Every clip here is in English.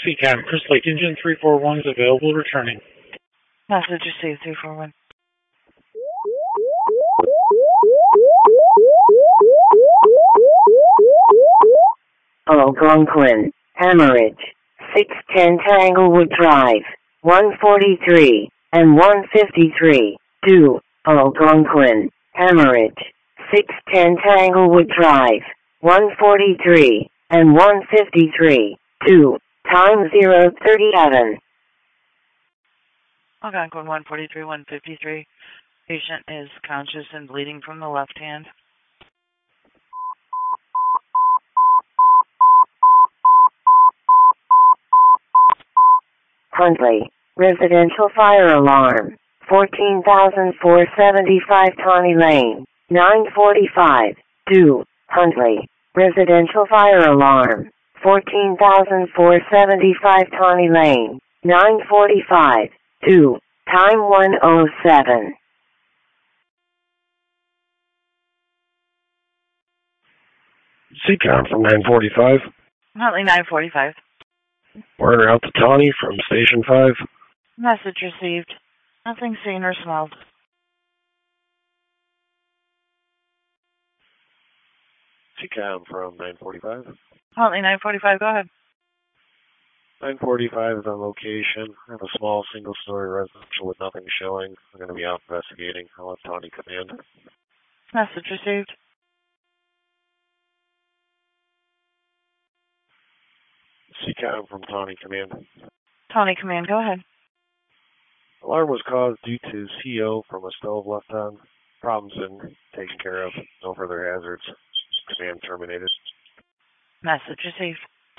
CCAM, Crystal Lake Engine 341 is available returning. Message received 341. Algonquin, hemorrhage, 610 Tanglewood Drive, 143 and 153, 2, Algonquin, hemorrhage, 610 Tanglewood Drive, 143 and 153, 2, time 037. Algonquin 143, 153. Patient is conscious and bleeding from the left hand. Huntley, residential fire alarm, 14,475 Tawny Lane, 945, 2, Huntley, residential fire alarm, 14,475 Tawny Lane, 945, 2, time 107. CCOM from 945. Huntley 945. We're out to Tawny from Station 5. Message received. Nothing seen or smelled. CCOM from 945. Huntley 945, go ahead. 945 is on location. I have a small single-story residential with nothing showing. I'm going to be out investigating. I'll have Tawny command. Message received. CCOM from Tawny command. Tawny command, go ahead. Alarm was caused due to CO from a stove left on. Problems been taken care of. No further hazards. Command terminated. Message received.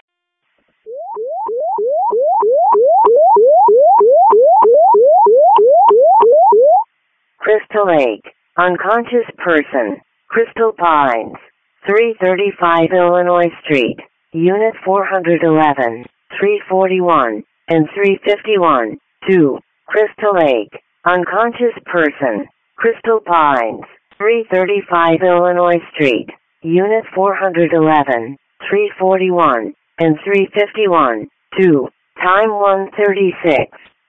Crystal Lake, unconscious person, Crystal Pines, 335 Illinois Street, Unit 411, 341, and 351, 2, Crystal Lake, unconscious person, Crystal Pines, 335 Illinois Street, Unit 411, 341, and 351, 2, time 136.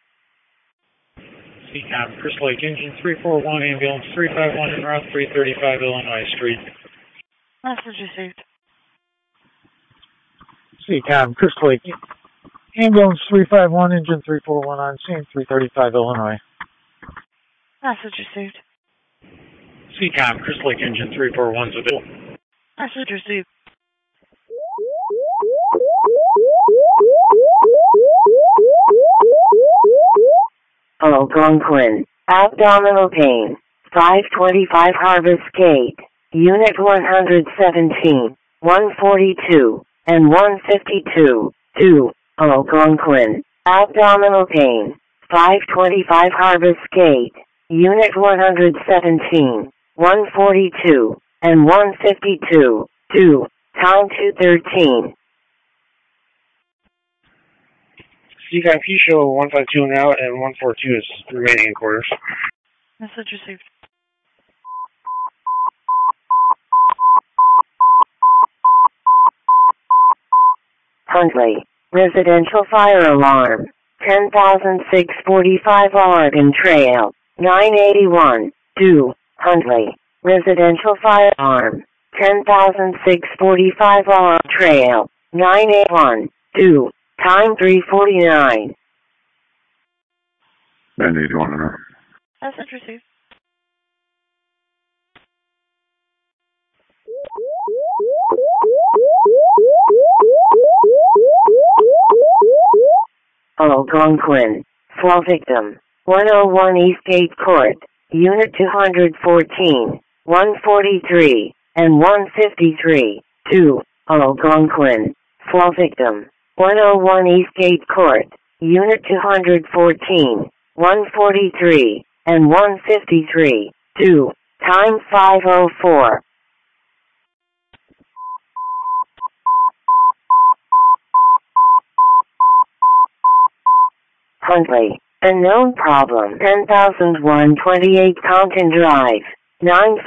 CCAM, Crystal Lake Engine 341, ambulance 351 en route 335 Illinois Street. Message received. CCAM, Crystal Lake ambulance 351, engine 341 on scene 335 Illinois. Message received. CCAM, Crystal Lake Engine 341 is available. Message received. Algonquin, abdominal pain, 525 Harvest Gate, Unit 117, 142, and 152, 2, Algonquin, abdominal pain, 525 Harvest Gate, Unit 117, 142, and 152, 2, time 213. CCAM, P show 152 en route and 142 is remaining in quarters. Message received. Huntley, residential fire alarm, 10,645 Oregon Trail, 981, 2, Huntley, residential fire alarm, 10,645 Oregon Trail, 981, 2, time 349. 981. Message received. Algonquin, fall victim, 101 Eastgate Court, Unit 214, 143, and 153, 2, Algonquin, fall victim, 101 Eastgate Court, Unit 214, 143, and 153, 2, time 5:04. Huntley, unknown problem, 10,128 Compton Drive,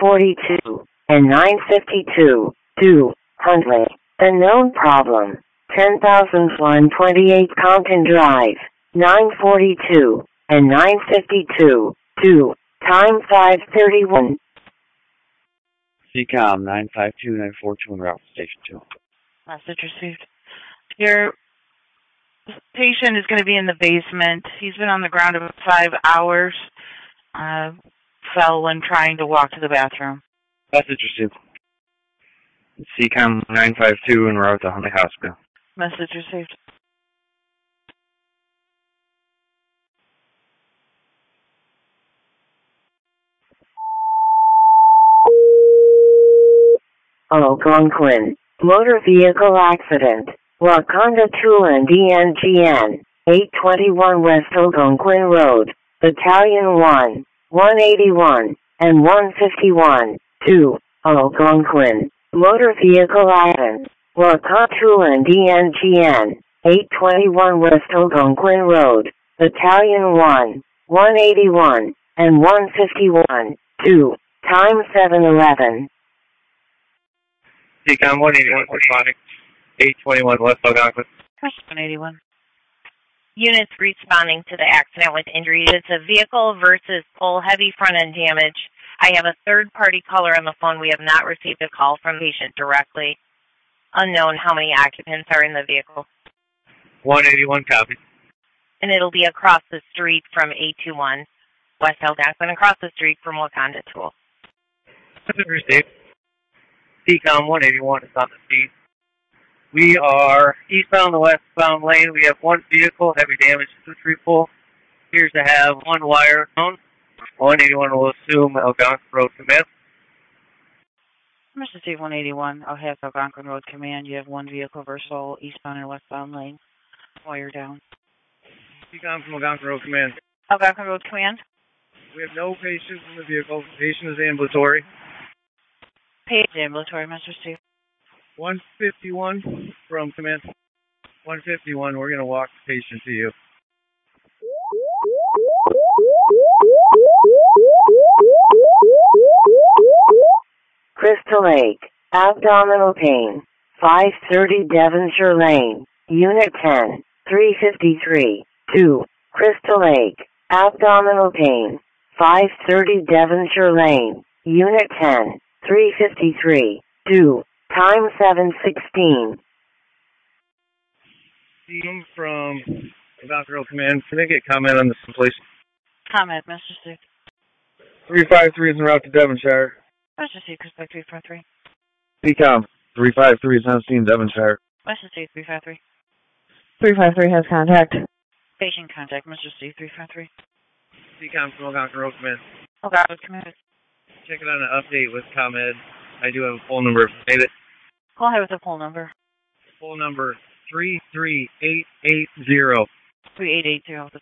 942, and 952, 2, Huntley, unknown problem, 10,128 Compton Drive, 942 and 952, 2, time 5:31. CCOM 952-942 en route to Station 2. Message received. Your patient is going to be in the basement. He's been on the ground about 5 hours. Fell when trying to walk to the bathroom. Message received. CCOM 952 en route to Huntley Hospital. Message received. Algonquin. Motor vehicle accident. Wakanda Tula DNGN. 821 West Algonquin Road. Battalion 1, 181, and 151. 2. Algonquin. Motor vehicle accident. Wakanda Tula DNGN. 821 West Algonquin Road. Battalion 1, 181, and 151. 2. Time 7:11. CCOM 181 responding. 821 West Algonquin. 181. Units responding to the accident with injuries. It's a vehicle versus pole, heavy front end damage. I have a third-party caller on the phone. We have not received a call from the patient directly. Unknown how many occupants are in the vehicle. 181 copy. And it'll be across the street from 821 West Algonquin, across the street from Wakanda Tool. Message received. CCOM 181 is on the scene. We are eastbound to westbound lane. We have one vehicle, heavy damage to the tree pole. Appears to have one wire down. 181 will assume Algonquin Road Command. Mr. Steve 181, I'll have Algonquin Road Command. You have one vehicle versus eastbound and westbound lane. Wire down. CCOM from Algonquin Road Command. Algonquin Road Command. We have no patients in the vehicle. The patient is ambulatory. Page ambulatory, Mr. Steve. 151 from command. 151, we're going to walk the patient to you. Crystal Lake. Abdominal pain. 530 Devonshire Lane. Unit 10. 353. 2. Crystal Lake. Abdominal pain. 530 Devonshire Lane. Unit 10. 353. 2. Time 7:16. Team from Algonquin Road Command. Can I get comment on this, please? Comment, Mr. Steve. 353 is en route to Devonshire. Mr. Steve, Crystal Lake 353. CCOM 353 is on scene, Devonshire. Mr. Steve 353. 353 has contact. Patient contact, Mr. Steve 353. CCOM from Algonquin Road Command. Algonquin Road Command. Checking on an update with ComEd. I do have a phone number. David. Go ahead with the phone number. Phone number 33880. 3880.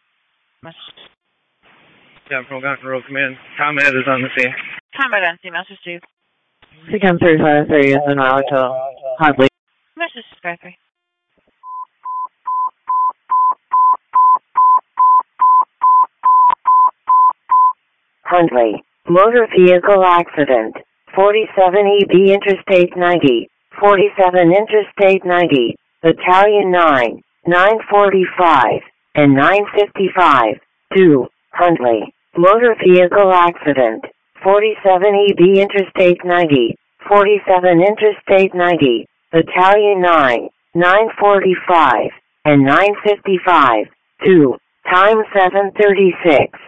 Yeah, from Algonquin Road Command. ComEd is on the scene. Comment on scene, Mr. Steve. CCOM 353 is en route to Huntley. Mr. Steve 53. Huntley. Motor vehicle accident. 47 EB Interstate 90. 47 Interstate 90. Battalion 9. 945 and 955. 2. Huntley. Motor vehicle accident. 47 EB Interstate 90. 47 Interstate 90. Battalion 9. 945 and 955. 2. Time 7:36.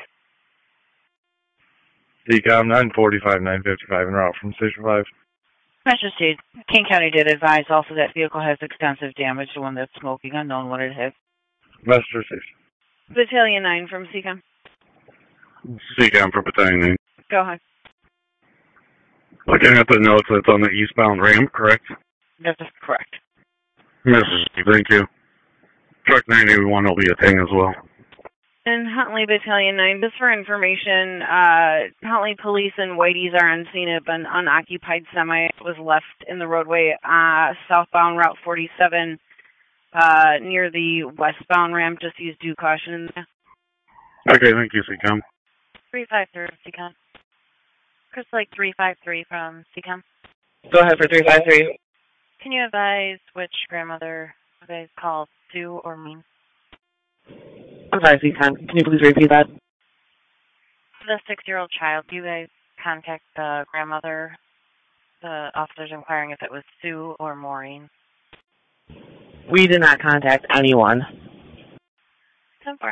CCOM 945, 955 en route from Station 5. Mr. Steve, King County did advise also that vehicle has extensive damage, the one that's smoking, unknown what it is. Master Station. Battalion 9 from CCOM. CCOM for Battalion 9. Go ahead. Looking at the notes, it's on the eastbound ramp, correct? That's correct. Mr. Thank you. Truck 981 will be a thing as well. And Huntley Battalion 9, just for information, Huntley Police and Whitey's are on scene of an unoccupied semi. It was left in the roadway southbound Route 47 near the westbound ramp. Just use due caution in there. Okay, thank you, CCOM. 353 CCOM. Chris Lake 353 from CCOM. Go ahead for 353. Can you advise which grandmother guys call Sue or me? I'm sorry, Seacom. Can you please repeat that? The 6-year-old child, you guys contact the grandmother? The officer's inquiring if it was Sue or Maureen. We did not contact anyone. 10-4.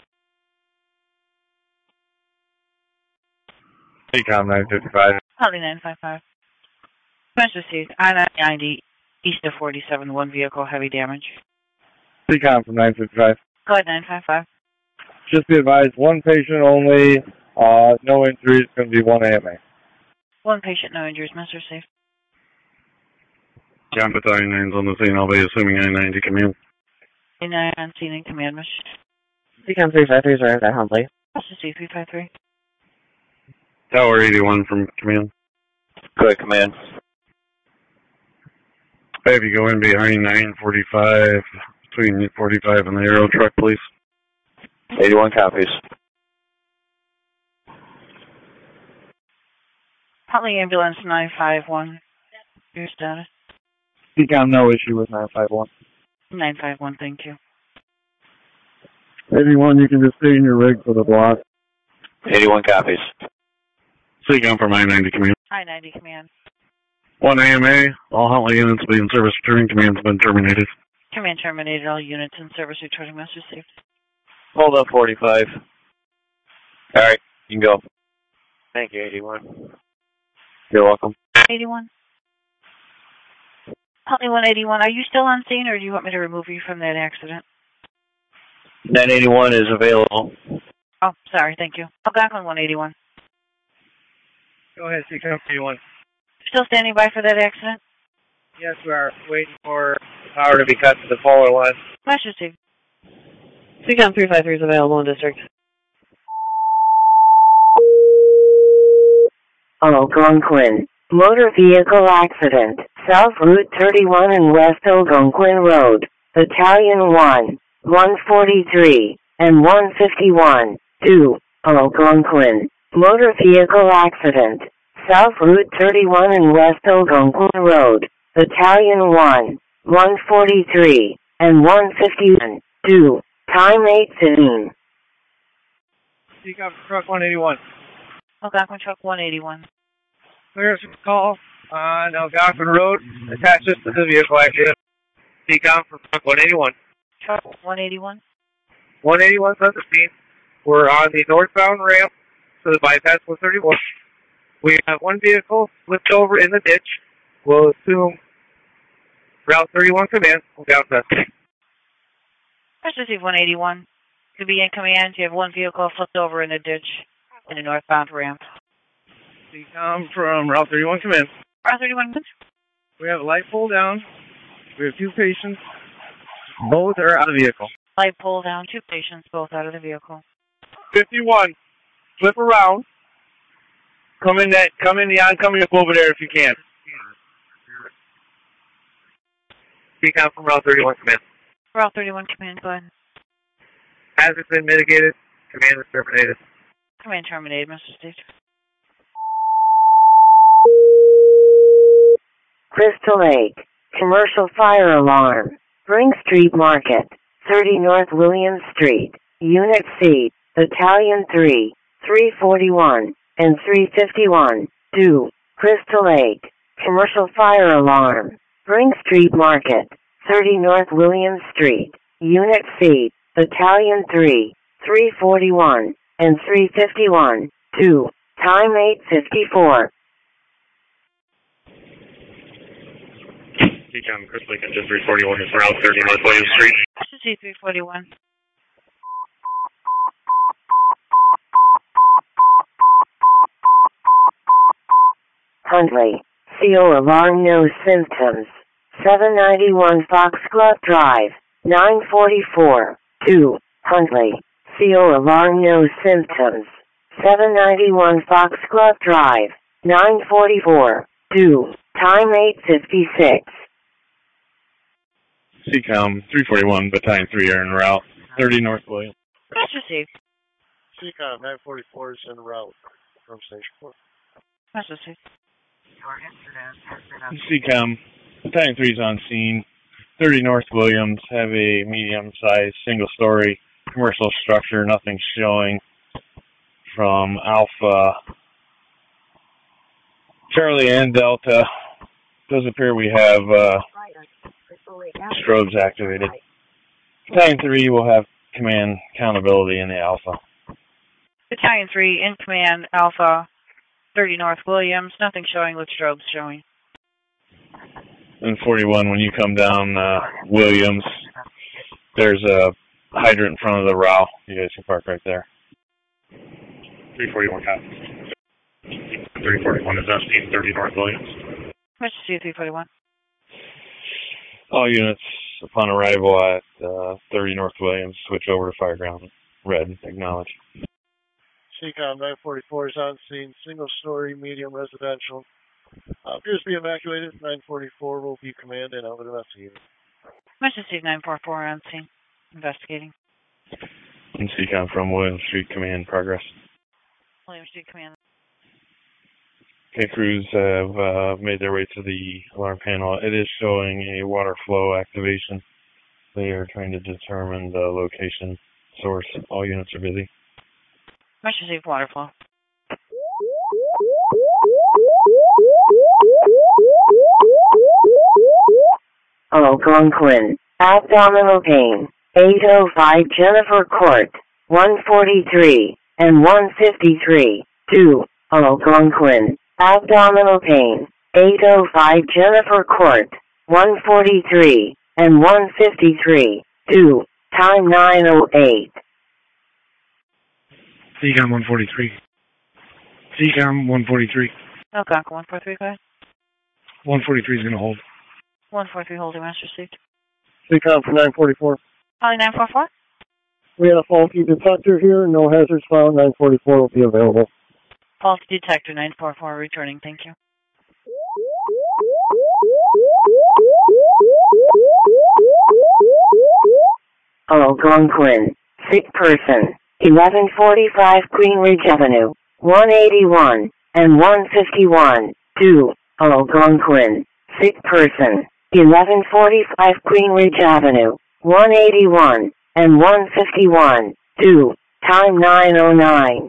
Ecom 955. Holly 955. Message received. I-90 east of 47, one vehicle, heavy damage. Ecom from 955. Go ahead, 955. Just be advised, one patient only, no injuries, going to be one AMA. One patient, no injuries. Message received. John Battalion 9's on the scene. I'll be assuming I-90 command. A9 on scene in command, Message. Seacom 353 is right at Huntley. Message 353. Tower 81 from command. Go ahead, command. Hey, if you go in behind 945, between 45 and the aero truck, please. 81 copies. Huntley ambulance 951. Your status? Ecom, no issue with 951. 951, thank you. 81, you can just stay in your rig for the block. 81 copies. Ecom from I-90 command. I-90 command. One AMA, all Huntley units will be in service returning. Command's been terminated. Command terminated. All units in service returning. Message received. Hold up 45. All right, you can go. Thank you, 81. You're welcome. 81. Huntley 181, are you still on scene, or do you want me to remove you from that accident? 981 is available. Oh, sorry, thank you. Algonquin 181. Go ahead, Seacom 81. Still standing by for that accident? Yes, we are waiting for the power to be cut to the polar line. Message received. Seacom 353 is available in district. Algonquin. Motor vehicle accident. South Route 31 and West Algonquin Road. Battalion 1, 143, and 151. 2. Algonquin. Motor vehicle accident. South Route 31 and West Algonquin Road. Battalion 1, 143, and 151. 2. Time 8:15. Seacom truck 181. Algonquin truck 181. Clearance call on Algonquin Road. Attaches to the vehicle accident. Seacom from truck 181. Truck 181. 181's on the scene. We're on the northbound ramp to the bypass 131. We have one vehicle flipped over in the ditch. We'll assume Route 31 command will down test. First receive 181. To be in command, you have one vehicle flipped over in the ditch in the northbound ramp. Seacom from Route 31 command. Route 31 command. We have a light pull down. We have two patients. Both are out of the vehicle. Light pull down, two patients, both out of the vehicle. 51. Flip around. Come in the oncoming over there if you can. Seacom from Route 31 command. Route 31 command, go ahead. Hazard's been mitigated. Command is terminated. Command terminated, Mr. Steve. Crystal Lake. Commercial fire alarm. Spring Street Market. 30 North Williams Street. Unit C. Battalion 3. 341 and 351. 2. Crystal Lake. Commercial fire alarm. Spring Street Market. 30 North Williams Street. Unit C. Battalion 3. 341 and 351. 2. Time 8:54. Seacom, Chris Lincoln, just 341 is Route 30 North Williams Street. Mr. C 341. Huntley. CO alarm no symptoms. 791 Foxglove Drive. 944. 2. Huntley. CO alarm no symptoms. 791 Foxglove Drive. 944. 2. Time 8:56. Seacom 341, Battalion 3 are en route. 30 North Williams. Message received. Seacom 944 is en route from Station 4. Message received. Seacom, Battalion 3 is on scene. 30 North Williams, have a medium-sized single-story commercial structure, nothing showing from Alpha, Charlie, and Delta. Does appear we have strobes activated. Battalion 3 will have command accountability in the Alpha. Battalion 3 in command, Alpha, 30 North Williams, nothing showing with strobes showing. And 41, when you come down Williams, there's a hydrant in front of the RAW. You guys can park right there. 341 copies. 341 is SC 30 North Williams. Emergency 341. All units, upon arrival at 30 North Williams, switch over to Fireground. Red, acknowledge. CCOM 944 is on scene, single-story, medium residential. Appears to be evacuated. 944 will be command and out investigating. Emergency 944 on scene, investigating. And CCOM from William Street Command, progress. William Street Command. Okay, crews have made their way to the alarm panel. It is showing a water flow activation. They are trying to determine the location source. All units are busy. Emergency water flow. Algonquin, abdominal pain, 805 Jennifer Court, 143 and 153, 2, Algonquin, abdominal pain, 805 Jennifer Court, 143 and 153, 2, time 908. CCOM 143. CCOM 143. Algonquin 143, go ahead. 143 is going to hold. 143 holding, master received. CCOM from 944. Calling 944. We had a faulty detector here. No hazards found. 944 will be available. Faulty detector 944 returning. Thank you. Algonquin, sick person, 1145 Green Ridge Avenue, 181 and 151, 2, Algonquin, sick person, 1145 Green Ridge Avenue, 181 and 151, 2, time 909.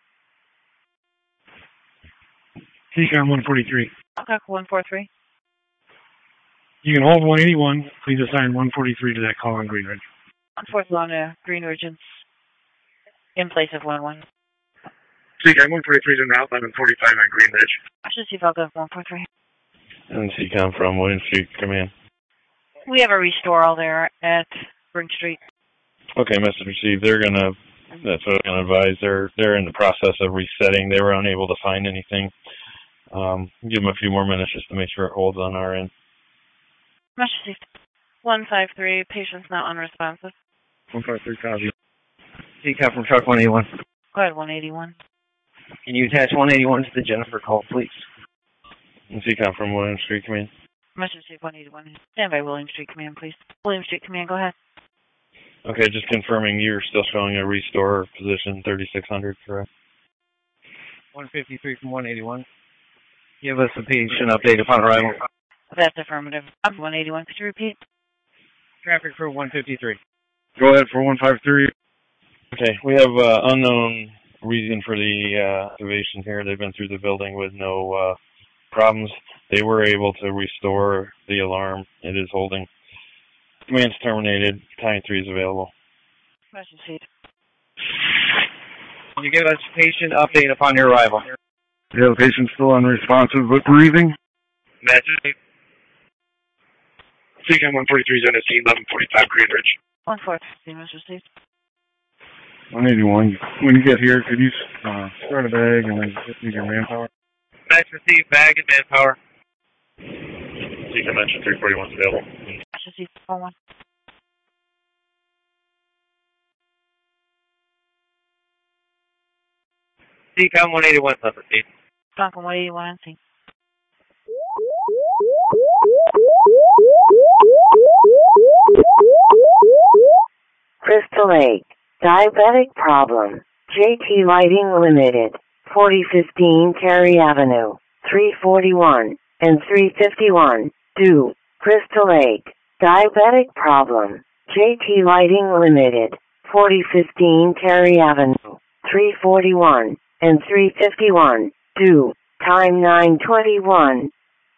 CCOM 143. Algonquin 143. You can hold 181. Please assign 143 to that call on Green Ridge. 143 on Green Ridge in place of 11. CCOM 143 is in the outline and 45 on Green Ridge. I should see Algonquin 143. And CCOM from William Street Command. We have a restore all there at Spring Street. Okay, message received. That's what I'm gonna advise. They're in the process of resetting. They were unable to find anything. Give them a few more minutes just to make sure it holds on our end. Message received. 153, patient's not unresponsive. 153 copy. CCOM from truck 181. Go ahead, 181. Can you attach 181 to the Jennifer call, please? And CCOM from William Street Command. Message received 181. Stand by William Street Command, please. William Street Command, go ahead. Okay, just confirming you're still showing a restore position 3600, correct? 153 from 181. Give us a patient update upon arrival. That's affirmative. 181, could you repeat? Traffic for 153. Go ahead for 153. Okay, we have unknown reason for the activation here. They've been through the building with no problems. They were able to restore the alarm. It is holding. Command's terminated. Battalion 3 is available. Message received. Can you give us patient update upon your arrival? Yeah, the patient's still unresponsive but breathing. Message. CCOM 143 is on the scene, 1145 Green Ridge. 143, message received. 181. When you get here, could you start a bag and then use your manpower? Message received, bag and manpower. CCOM mention 341 is available. Message received, 41. CCOM 181, suffer, Steve. Falcon 181 on scene. Crystal Lake, diabetic problem, JT Lighting Limited, 4015 Cary Avenue, 341 and 351, 2, Crystal Lake, Diabetic problem. JT Lighting Limited, 4015 Terry Avenue, 341 and 351, 2, time 9:21.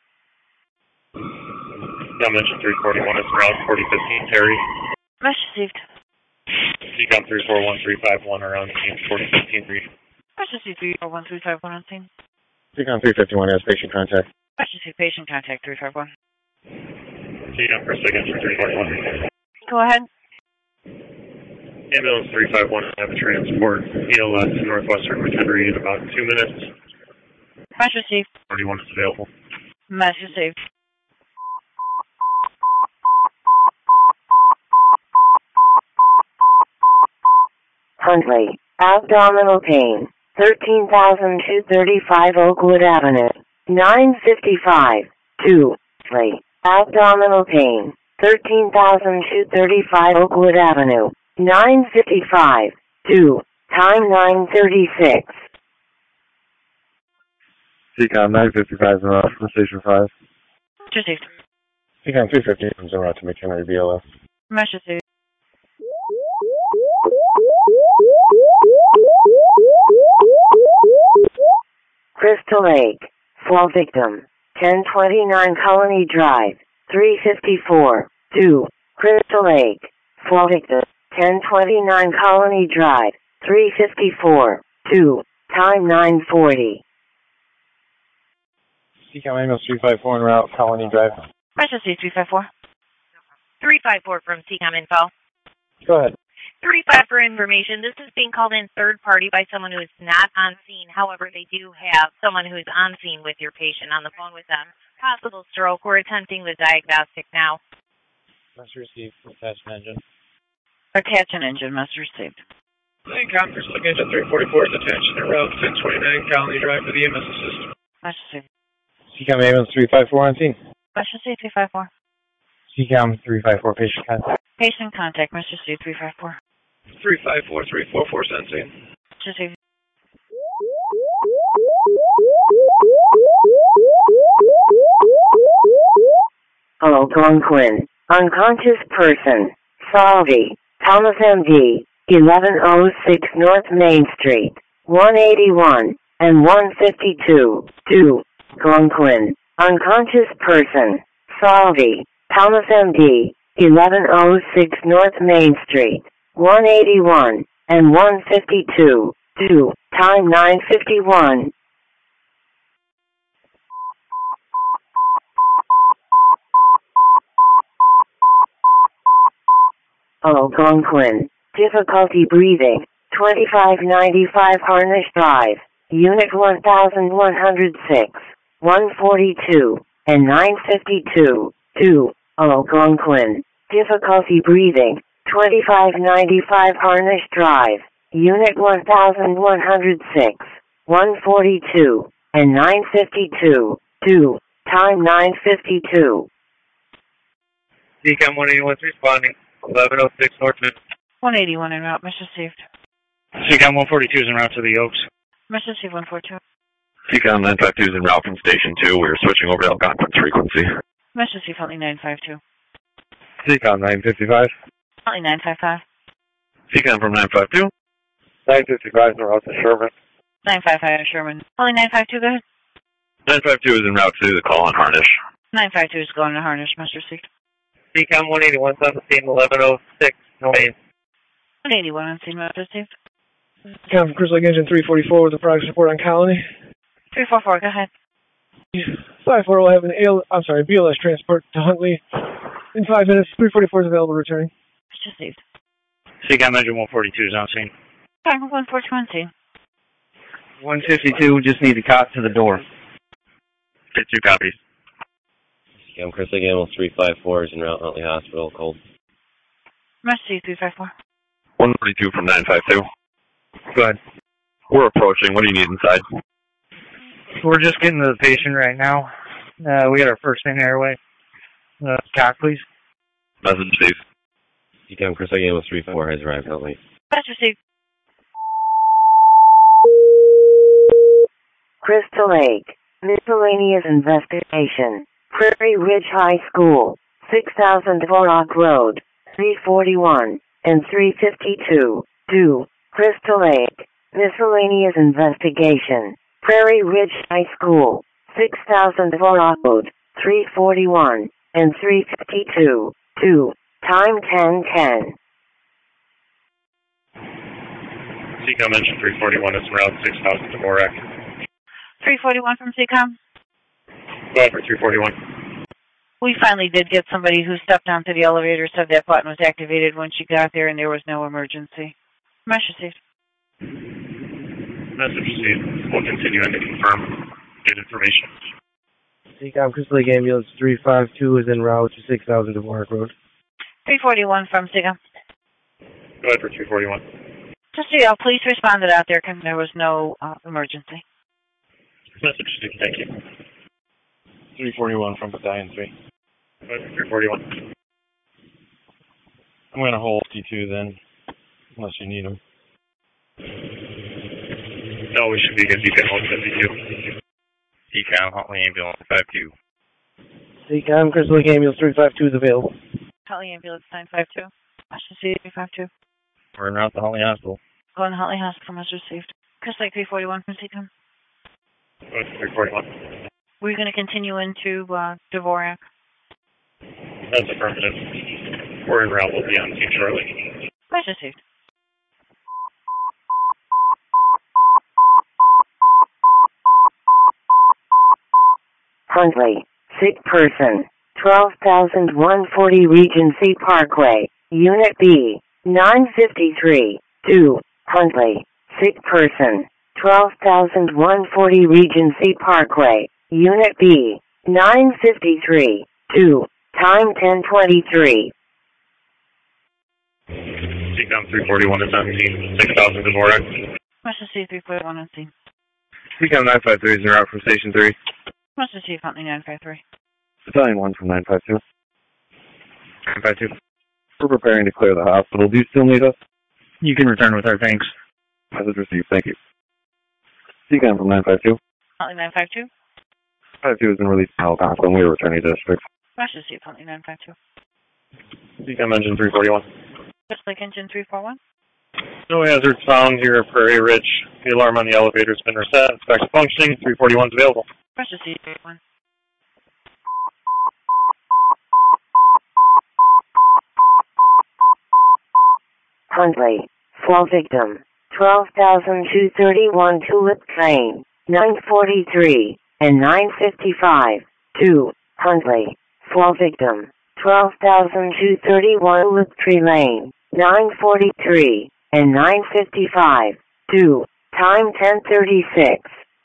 Dimension 341 is around 4015 Terry. Mesh received. Decom 341351 around scene 4015 3. Mesh received 341351 on scene. Decom 351 has patient contact. Mesh received patient contact 351. Decom Chris against 341. Go ahead. Ambulance 351 have a transport ELS to Northwestern McHenry in about 2 minutes. Mesh received. 41 is available. Mesh received. Huntley, abdominal pain, 13,235 Oakwood Avenue, 955, 2, Huntley, abdominal pain, 13,235 Oakwood Avenue, 955, 2, time 9:36. Decom 955 is en route from Station 5. Received. Decom 350 is en route to McHenry BLS. Mesh received. Crystal Lake, fall victim, 1029 Colony Drive, 354, 2, Crystal Lake, fall victim, 1029 Colony Drive, 354, 2, time 9:40. Decom ambulance 354 en route, Colony Drive. Mesh received 354. 354 from TCOM info. Go ahead. 35 for information. This is being called in third party by someone who is not on scene. However, they do have someone who is on scene with your patient on the phone with them. Possible stroke. We're attempting the diagnostic now. Must receive attached engine. Attach an engine. Must received. Decom Chris against 344 is attached to route 1029 Colony Drive for the EMS assist. Mesh received. Decom ambulance 354 on scene. Mesh received 354. Decom 354 patient contact. Patient contact. Mesh received 354. 354 344 sensing. Mesh received. Algonquin, unconscious person, Salvi, Thomas MD, 1106 North Main Street, 181 and 152, 2, Algonquin, unconscious person, Salvi, Thomas MD, 1106 North Main Street, 181 and 152, 2, time 9:51. Algonquin, difficulty breathing, 2595 Harnish Drive, Unit 1106, 142 and 952, 2, Algonquin, difficulty breathing, 2595 Harnish Drive, Unit 1106, 142 and 952, 2, time 9:52. Decom 181 responding. 1106 Northman. 181 en route. Mesh received. Decom 142 is en route to the Oaks. Mesh received 142. Decom 952 is en route from Station 2. We are switching over to Algonquin's frequency. Mesh received Huntley 952. Decom 955. Huntley 955. Decom from 952. 955 is en route to Sherman. 955 Sherman. Huntley 952, go ahead. 952 is en route to the call on Harnish. 952 is going to Harnish. Mesh received. Decom 181 on the scene, 1106 North. 181 on scene. Mesh received. Decom from Crystal Lake Engine 344 with a progress report on Colony. 344, go ahead. 54 will have an BLS transport to Huntley in 5 minutes. 344 is available returning. Mesh received. Decom engine 142 is on scene. Decom 142 on scene. 152, just need a cot to the door. Get 2 copies. I'm Chris Gamble, 354 is en route Huntley Hospital, cold. Mesh received 354. 142 from 952. Go ahead. We're approaching. What do you need inside? We're just getting to the patient right now. We got our first in airway. Cock, please. Message received. Decom Chris Gamble, 354 has arrived Huntley. Mesh received. Crystal Lake, miscellaneous investigation, Prairie Ridge High School, 6000 Dvorak Road, 341 and 352. 2. Crystal Lake. Miscellaneous investigation. Prairie Ridge High School, 6000 Dvorak Road, 341 and 352. 2. Time 10:10. CCOM engine 341 is around 6000 Dvorak. 341 from CCOM. Go ahead for 341. We finally did get somebody who stepped onto the elevator, said that button was activated when she got there and there was no emergency. Message received. Message received. We'll continue on to confirm get information. CCOM Crystal Lake Ambulance 352 is en route to 6000 Dvorak Road. 341 from CCOM. Go ahead for 341. Just so you know, police responded out there because there was no emergency. Message received. Thank you. 341 from Battalion 3. Go ahead for 341. I'm going to hold T2 then, unless you need them. No, we should be good. You can hold 52. CCOM Huntley Ambulance 52. CCOM Crystal Lake Ambulance 352 is available. Huntley Ambulance 952. Message received 352. We're en route to Huntley Hospital. Going to Huntley Hospital. Message received. Crystal Lake 341 from CCOM. Go ahead for 341. We're going to continue into Dvorak. That's affirmative. We're en route. We'll be on scene shortly. Message received. Huntley, sick person, 12,140 Regency Parkway, Unit B, 953. 2. Huntley, sick person, 12,140 Regency Parkway, Unit B, 953. 2. Time 10:23. CCOM 341 is on scene. 6000 Dvorak. Message received 341 on scene. CCOM 953 is en route from Station 3. Message received Huntley 953. Battalion 1 from 952. 952. We're preparing to clear the hospital. Do you still need us? You can return with our thanks. Message received. Thank you. CCOM from 952. Huntley 952. 52 has been released from helicopter and we are returning to district. Message received Huntley 952. CCOM engine 341. Just like engine 341. No hazards found here at Prairie Ridge. The alarm on the elevator has been reset. It's back to functioning. 341 is available. Message received 341. Huntley, fall victim, 12,231 Tulip Train, 943 and 955. 2. Huntley, fall victim, 12,231 Tulip Tree Lane, 943 and 955. 2. Time 10:36.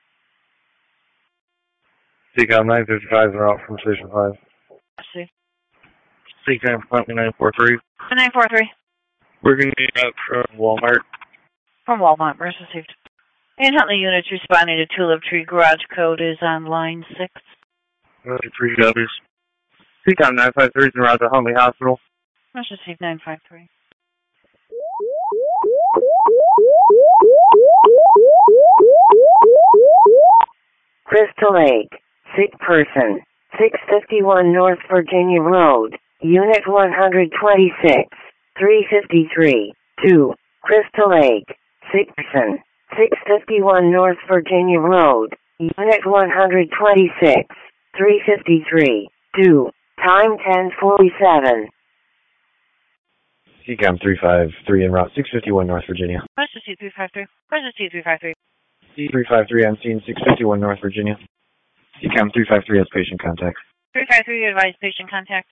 CCOM 955 is en route from Station 5. See. CCOM Huntley 943. 943. We're going to be out from Walmart. From Walmart, message received. And Huntley units responding to Tulip Tree Garage Code is on line 6. 3 W's. CCOM 953 is en route to Huntley Hospital. Message received 953. Crystal Lake, sick person, 651 North Virginia Road, Unit 126, 353. 2. Crystal Lake, sick person, 651 North Virginia Road, Unit 126, 353. 2. Time 10:47. CCOM 353 en route 651 North Virginia. Message received 353. Message received 353. C353 on scene 651 North Virginia. CCOM 353 has patient contact. 353 advised patient contact.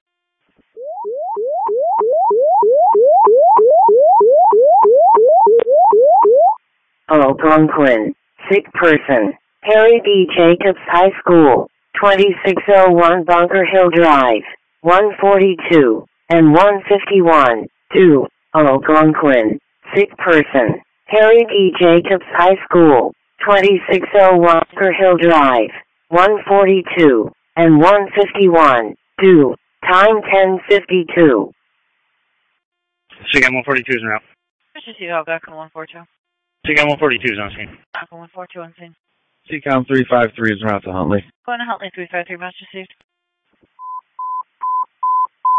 Algonquin, sick person, Harry B. Jacobs High School, 2601 Bunker Hill Drive, 142 and 151. 2. Algonquin, sick person, Harry B. Jacobs High School, 2601 Bunker Hill Drive, 142 and 151. 2. Time 10:52. CCOM 142 is en route. Message received Algonquin 142. CCOM 142 is on scene. Algonquin 142 on scene. CCOM 353 is en route to Huntley. Going to Huntley 353. Message received.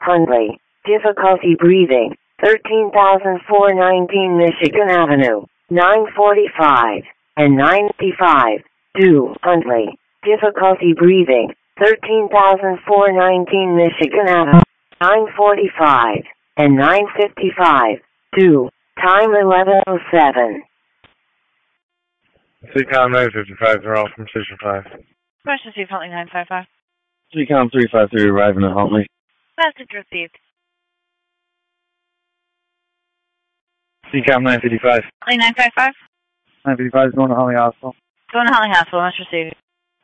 Hundley. Difficulty breathing. 13,419 Michigan Avenue. 945 and 955. 2. Hundley. Difficulty breathing. 13,419 Michigan Avenue. 945 and 955. 2. Time 11:07. CCOM 955, they're all from Station 5. Emergency Huntley 955. CCOM 353 arriving at Huntley. Message received. CCOM 955. Huntley 955. 955 is going to Huntley Hospital. Going to Huntley Hospital. Message received.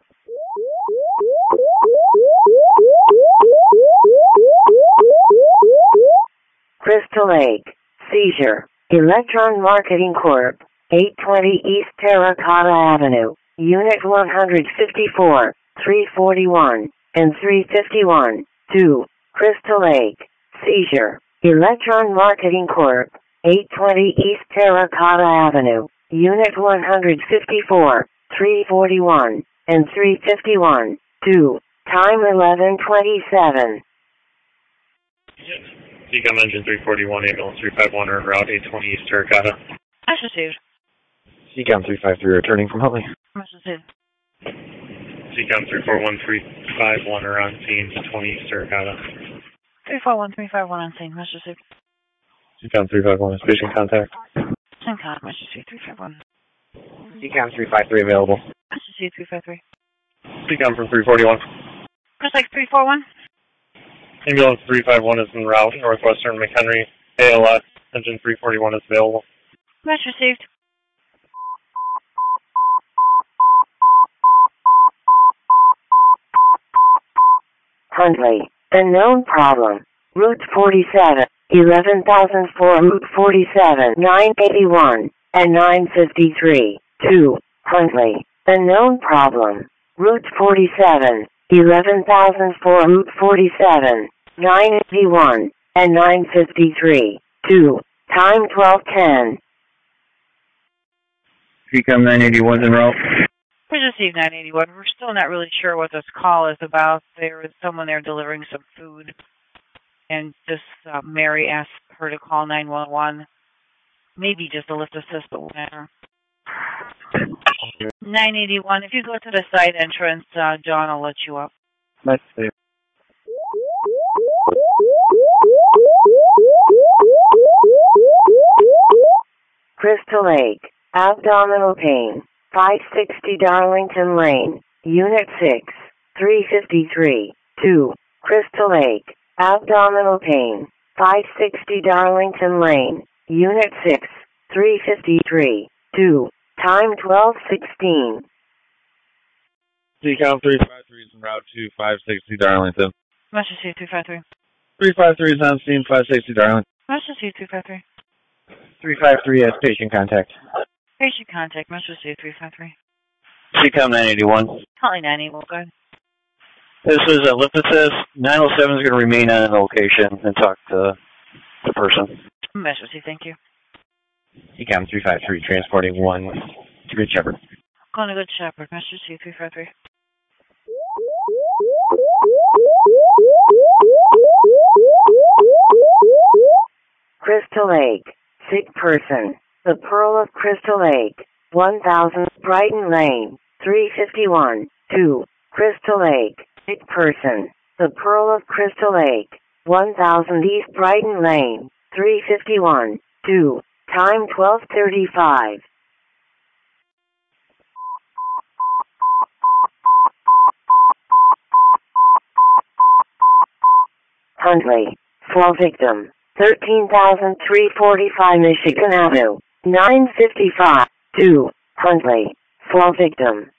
Crystal Lake. Seizure. Electron Marketing Corp. 820 East Terracotta Avenue. Unit 154, 341, and 351. 2. Crystal Lake. Seizure. Electron Marketing Corp. 820 East Terracotta Avenue. Unit 154, 341, and 351. 2. Time 11:27. CCOM engine 341, ambulance 351, or route 820 East Terracotta. Message received. CCOM 353 returning from Huntley. Message received. CCOM 341, 351 are on scene 20 East Terracotta. 341, 351 on scene. Message received. CCOM 351 is patient contact. Same contact. Message received. 351. CCOM 353 available. Message received. 353. CCOM from 341. Chris Lake 341. Ambulance 351 is en route, Northwestern McHenry, ALS, engine 341 is available. Message received. Huntley. Unknown problem. Route 47, 11,004, Route 47, 981, and 953. 2. Huntley. Unknown problem. Route 47, 11,004, Route 47, 981, and 953. 2. Time 12:10. CCOM 981 en route. We received 981. We're still not really sure what this call is about. There was someone there delivering some food, and this Mary asked her to call 911. Maybe just a lift assist, but whatever. 981. If you go to the side entrance, John will let you up. Let's see. Crystal Lake. Abdominal pain. 560 Darlington Lane. Unit 6. 353. 2. Crystal Lake. Abdominal pain. 560 Darlington Lane. Unit 6. 353. 2. Time 12:16. CCOM 353 is en route to 560 Darlington. Message received 353. 353 is on scene 560 Darlington. Message received 353. 353 has patient contact. Patient contact. Message received 353. CCOM 981. Huntley 981. Go ahead. This is a lift assist. 907 is going to remain on the location and talk to the person. Message received. Thank you. CCOM 353 transporting 1 to Good Shepherd. Going to Good Shepherd. Message received 353. Crystal Lake. Sick person. The Pearl of Crystal Lake. 1000 Brighton Lane. 351. 2. Crystal Lake. Sick person. The Pearl of Crystal Lake. 1000 East Brighton Lane. 351. 2. Time 12:35. Huntley. Fall victim. 13,345 Michigan Avenue. 955. 2. Huntley. Fall victim.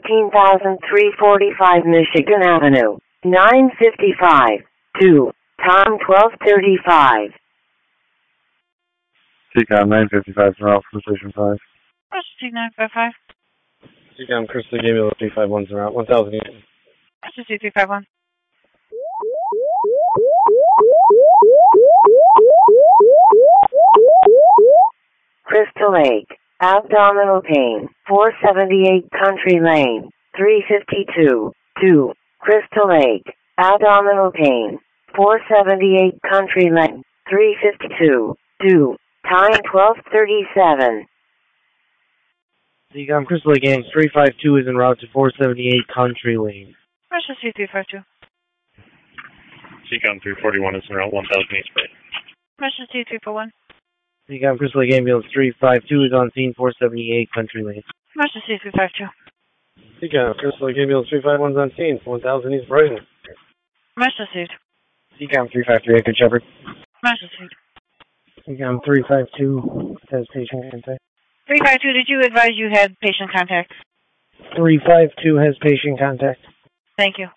13,345 Michigan Avenue. 955. 2. Time 12:35. CCOM 955 en route from Station 5. Message 955. CCOM Crystal Lake ambulance 351 en route 1000 East. Message 351. Crystal Lake. Abdominal pain. 478 Country Lane. 352. 2. Crystal Lake. Abdominal pain. 478 Country Lane, 352, due, time 12:37. Seacom Crystal Lake Games 352 is en route to 478 Country Lane. Commercial Suite 352. Seacom 341 is en route 1000 East Bay. Commercial Suite 341. Seacom Crystal Lake Ambulance 352 is on scene 478 Country Lane. Commercial Suite 352. Seacom Crystal Lake Ambulance 351 is on scene 1000 East Brighton. Commercial Suite. Seacom 353 Good Shepherd. Commercial Suite. Seacom 352 has patient contact. 352, did you advise you had patient contact? 352 has patient contact. Thank you.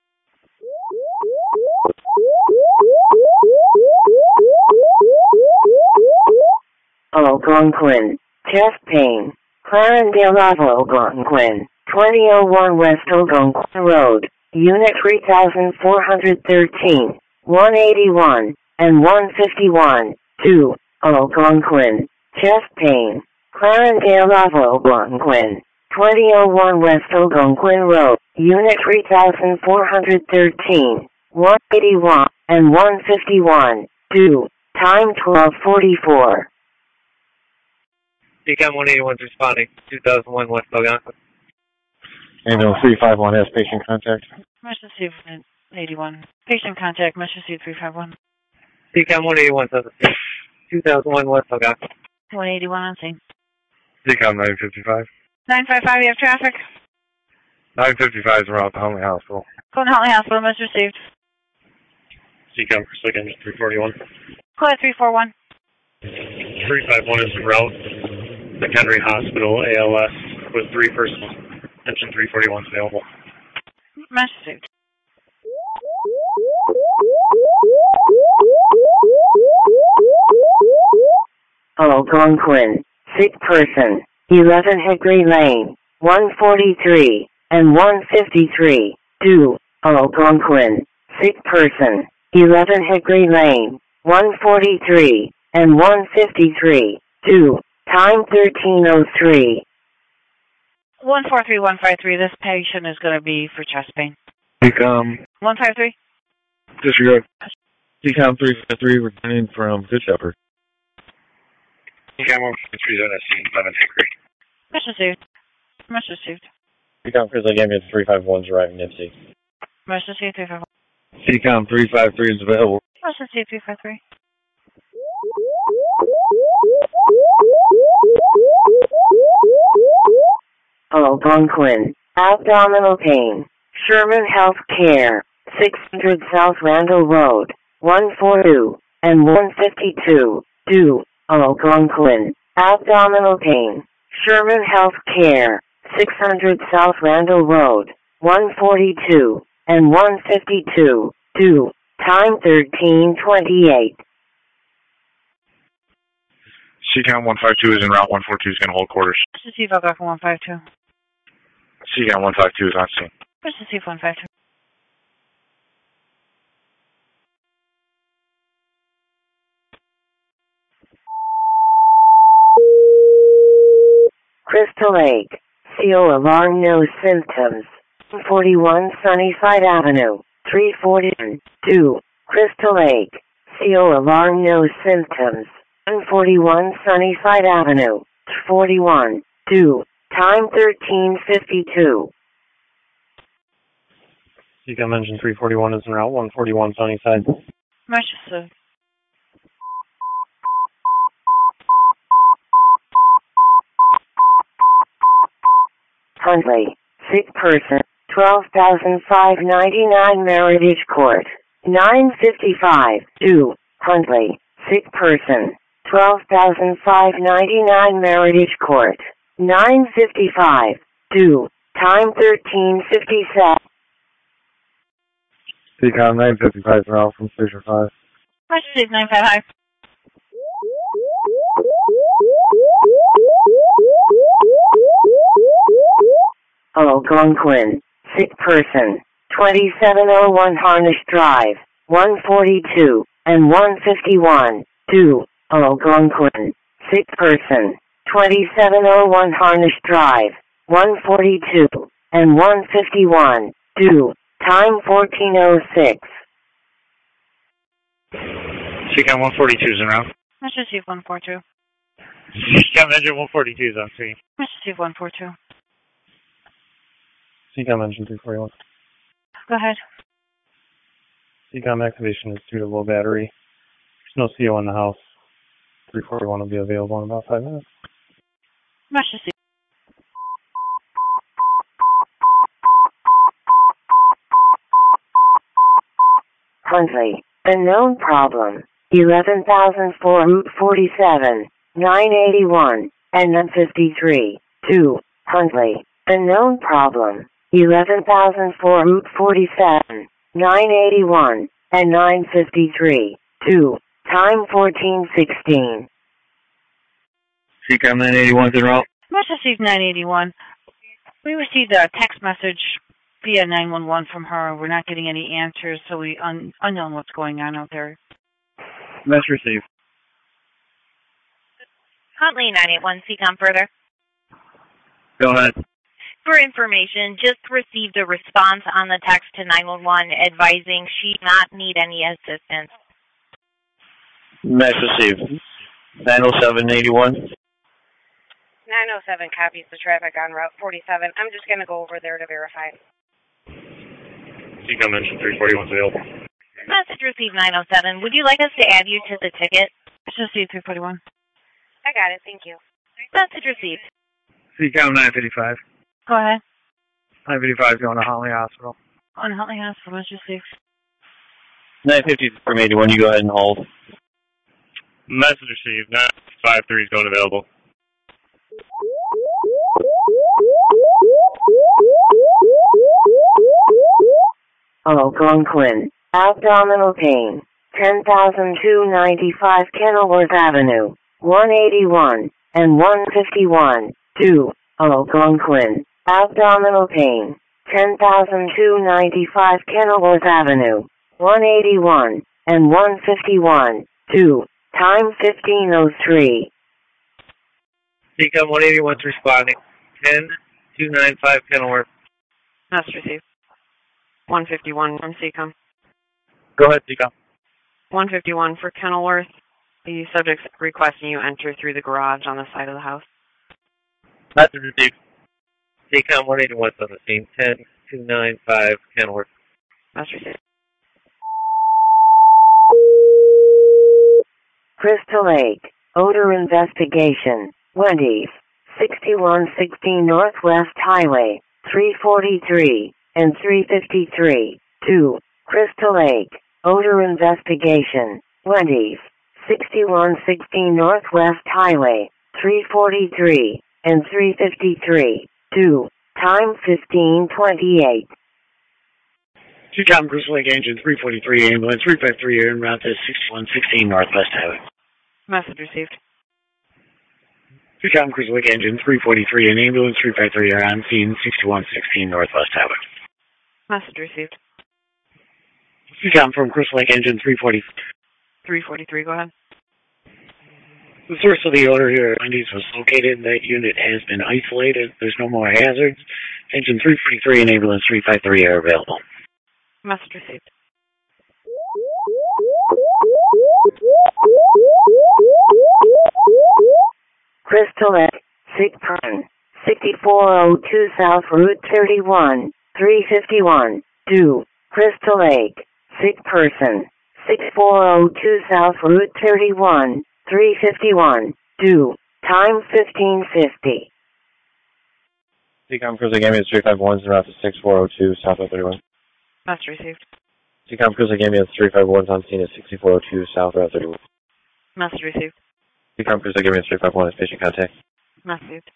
Algonquin, chest pain, Clarendale Ave, Algonquin, 2001 West Algonquin Road, Unit 3413, 181, and 151, 2, Algonquin, chest pain, Clarendale Ave, Algonquin, 2001 West Algonquin Road, Unit 3413, 181, and 151, 2, time 12:44. Seacom 181 is responding, 2001 West Algonquin. Ambulance 351 has patient contact. Commercial Suite 81. Patient contact, Commercial Suite 351. Seacom 181 is on the scene, 2001 West Algonquin. 181 on scene. Seacom 955. 955, you have traffic. 955 is en route to Huntley Hospital. Going to Huntley Hospital, must received. Seacom Crystal Lake Engine 341. Call it 341. 351 is en route to Henry Hospital, ALS, with 3 persons. Engine 341 is available. Must received. Algonquin, sick person, 11 Hickory Lane, 143, and 153, 2, Algonquin, sick person, 11 Hickory Lane, 143, and 153, 2, time 13:03. 143153, this patient is going to be for chest pain. Seacom. 153. Disregard. Seacom 353 returning from Good Shepherd. Seacom 153 is on the scene, 11 Hickory. Much received. Much received. Seacom Crystal Lake Ambulance 351 is arriving Nipsey. Much received 351. Seacom 353 is available. Much received 353. Algonquin, abdominal pain, Sherman Health Care, 600 South Randall Road, 142, and 152, 2, Algonquin, abdominal pain, Sherman Health Care, 600 South Randall Road, 142, and 152, 2, time 13:28. Seacom 152 is en route. 142 is going to hold quarters. Much received, Algonquin 152. Seacom 152 is on scene. Much received 152. Crystal Lake, CO alarm, no symptoms. 41 Sunnyside Avenue, 340, 2, Crystal Lake, CO alarm, no symptoms. 141 Sunnyside Avenue, 41, 2, time 13:52. Seacom Engine 341 is en route 141 Sunnyside. Much received. Huntley, sick person, 12,599 Meritage Court, 955, 2, Huntley, sick person, 12,599 Meritage Court, 955, 2, time 13:57. Seacom 955 is en route from Station 5. Much received 955. Algonquin, sick person, 2701 Harnish Drive, 142, and 151, 2, Algonquin, sick person, 2701 Harnish Drive, 142, and 151, 2, time 14:06. CCOM 142 is en route. Let's receive 142. CCOM engine 142 is on scene. Let's receive 142. CCOM engine 341. Go ahead. CCOM activation is due to low battery. There's no CO in the house. 341 will be available in about 5 minutes. Let's receive. Huntley, unknown problem, 11,004 Route 47, 981, and 953, 2, Huntley, unknown problem, 11,004 Route 47, 981, and 953, 2, time 14:16. CCOM 981 is en route. Let's receive 981. We received a text message via 911 from her. We're not getting any answers, so we unknown what's going on out there. Message received. Huntley 981, CCOM further. Go ahead. For information, just received a response on the text to 911 advising she did not need any assistance. Message received. 90781. 907 copies the traffic on Route 47. I'm just going to go over there to verify. CCOM engine 341 is available. Message received 907. Would you like us to add you to the ticket? Let's receive 341. I got it. Thank you. Message received. CCOM 955. Go ahead. 955 is going to Huntley Hospital. On Huntley Hospital, let's receive. 950 from 81, you go ahead and hold. Message received. 953 is going available. Algonquin, abdominal pain, 10,295 Kenilworth Avenue, 181, and 151, 2, Algonquin, abdominal pain, 10,295 Kenilworth Avenue, 181, and 151, 2, time 15:03. CCOM 181 is responding. 10295 Kenilworth. Message received. 151 from CCOM. Go ahead, CCOM. 151 for Kenilworth. The subject's requesting you enter through the garage on the side of the house. Message received. CCOM 181 is on the scene. 10295 Kenilworth. Message received. Crystal Lake, odor investigation, Wendy's, 6116 Northwest Highway, 343 and 353, 2, Crystal Lake, odor investigation, Wendy's, 6116 Northwest Highway, 343 and 353, 2, time 15:28. CCOM Crystal Lake Engine 343 ambulance 353 en route to 6116 Northwest Highway. Message received. CCOM Crystal Lake Engine 343 and ambulance 353 are on scene 6116 Northwest Highway. Message received. CCOM from Crystal Lake Engine 340. 343, go ahead. The source of the odor here at Wendy's was located. That unit has been isolated. There's no more hazards. Engine 343 and ambulance 353 are available. Message received. Crystal Lake, sick person, 6402 South Route 31, 351, 2, Crystal Lake, sick person, 6402 South Route 31, 351, 2, time 15:50. CCOM Crystal Lake Ambulance 351 is en route to 6402 South Route 31. Message received. CCOM Crystal Lake Ambulance 351 is on scene at 6402 South Route 31. Message received. CCOM Crystal Lake Ambulance 351 is patient contact. Message received.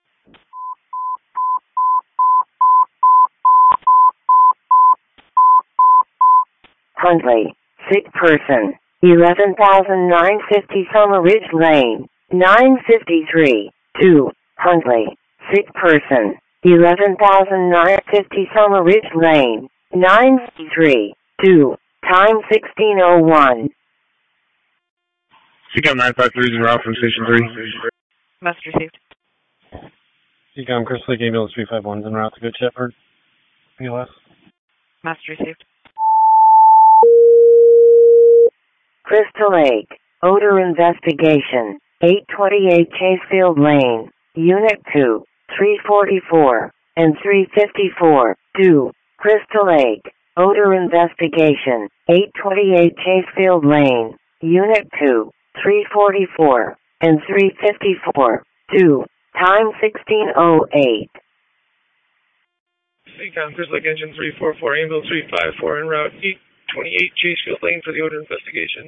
Huntley, sick person, 11,950 Summer Ridge Lane, 953, 2, Huntley, sick person, 11,950 Summer Ridge Lane, 953, 2, time 16:01. CCOM 953 is en route from Station 3. Message received. CCOM Crystal Lake Ambulance 351 is en route to Good Shepherd. PLS. Message received. Crystal Lake, odor investigation, 828 Chasefield Lane, Unit 2, 344, and 354, due, Crystal Lake, odor investigation, 828 Chasefield Lane, Unit 2, 344, and 354, due, time 16:08. Seacom, Crystal Lake Engine 344, ambulance 354, en route 828 Chasefield Lane for the odor investigation.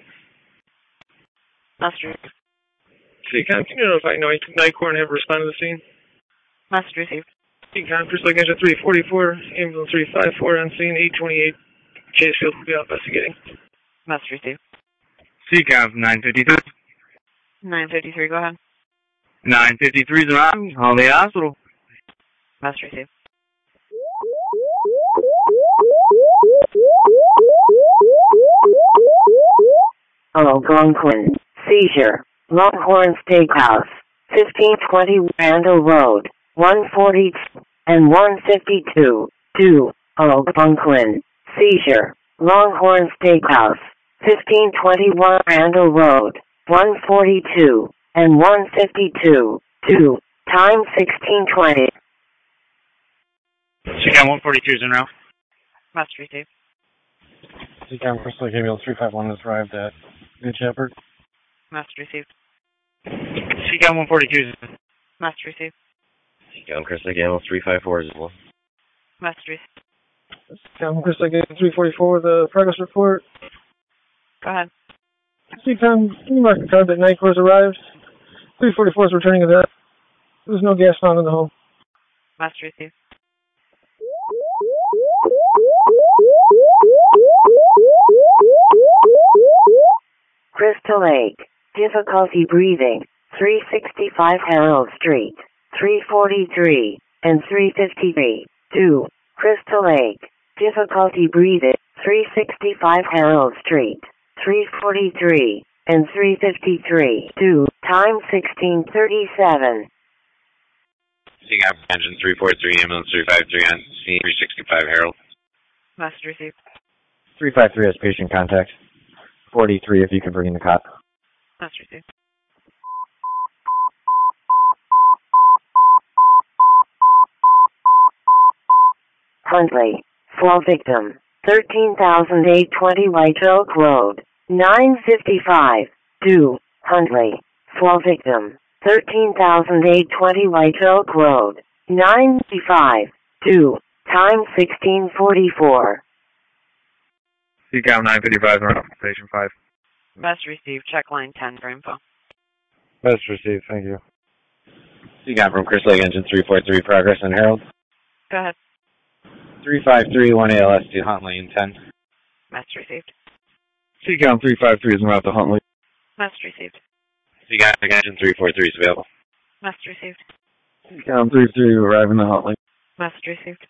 Must receive. Seacom, can you notify NICOR and have responded to the scene? Must receive. Seacom, Crystal Lake Engine 344, ambulance 354 on scene, 828 Chasefield will be out investigating. Must receive. Seacom 953. 953, go ahead. 953 is around Huntley Hospital. Must receive. Algonquin, seizure, Longhorn Steakhouse, 1520 Randall Road, 140 and 152, due, Algonquin, seizure, Longhorn Steakhouse, 1521 Randall Road, 142 and 152, due, time 16:20. Seacom 142 is en route. Must receive. Seacom Crystal Lake Ambulance 351 has arrived at Good Shepherd. Must receive. Seacom 142 is Must receive. Seacom Crystal Lake Ambulance 354 is well. Must receive. Seacom Crystal Lake 344, the progress report. Go ahead. Seacom, can you mark the card that NICOR has arrived? 344 is returning to that. There's no gas found in the home. Must receive. Crystal Lake, difficulty breathing, 365 Harold Street, 343 and 353, due, Crystal Lake, difficulty breathing, 365 Harold Street, 343 and 353, due, time 16:37. Seacom Engine 343, ambulance 353 on scene, 365 Harold. Must receive. 353 has patient contact. 43 if you can bring in the cot. Must receive. Huntley, fall victim, 13,820 White Oak Road, 955, due, Huntley, fall victim, 13,820 White Oak Road, 955, due, time 16:44. Seacom 955 around station 5. Must receive. Check line 10 for info. Best received, thank you. Seacom from Crystal Lake Engine 343, progress on Harold. Go ahead. 353, 1 ALS to Huntley in 10. Must received. Seacom 353 is en route to Huntley. Must received. Seacom Engine 343 is available. Must received. Seacom 33 arriving to Huntley. Must received.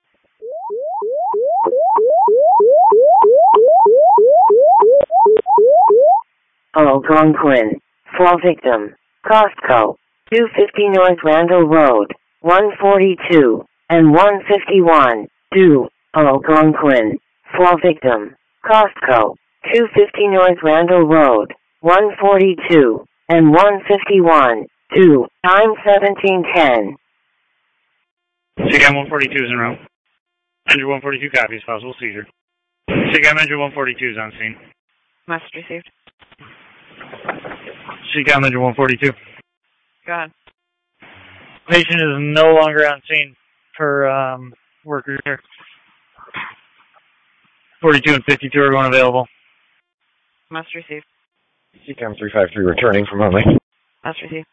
Algonquin, fall victim, Costco, 250 North Randall Road, 142 and 151, due, Algonquin, fall victim, Costco, 250 North Randall Road, 142 and 151, due, time 17:10. Seacom 142 is en route. Engine 142 copies, possible seizure. Seacom Engine 142 is on scene. Must received. Seacom Engine 142. Go ahead. Patient is no longer on scene for workers here. 42 and 52 are going available. Must receive. Seacom 353 returning from Huntley. Must receive.